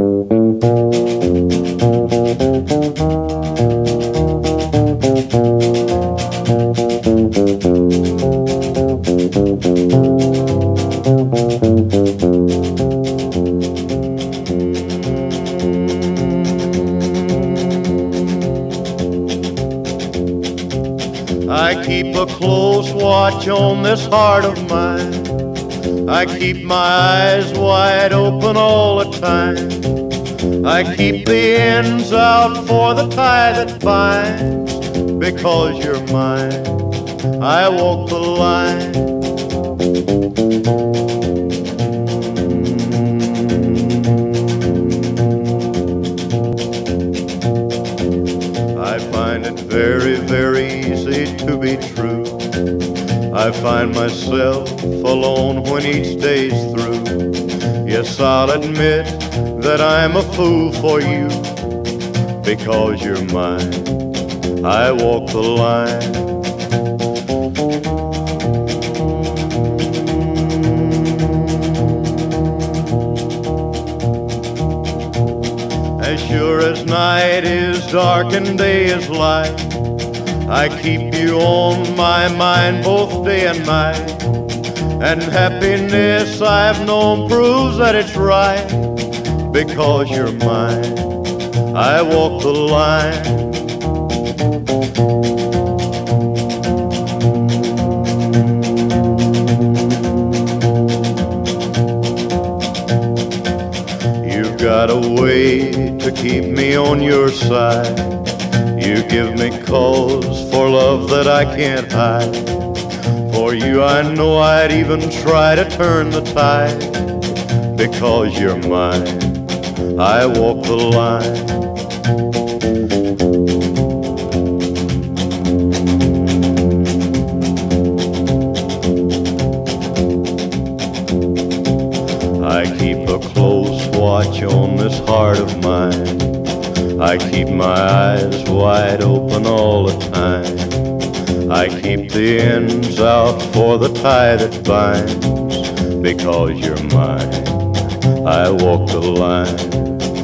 I keep a close watch on this heart of mine. I keep my eyes wide open all the time. I keep the ends out for the tie that binds. Because you're mine, I walk the line. I find it very, very easy to be true. I find myself alone when each day's through. Yes, I'll admit that I'm a fool for you. Because you're mine, I walk the line. As sure as night is dark and day is light, I keep you on my mind both day and night. And happiness I've known proves that it's right. Because you're mine, I walk the line. You've got a way to keep me on your side. You give me cause for love that I can't hide. For you I know I'd even try to turn the tide. Because you're mine, I walk the line. I keep a close watch on this heart of mine. I keep my eyes wide open all the time. I keep the ends out for the tie that binds. Because you're mine, I walk the line.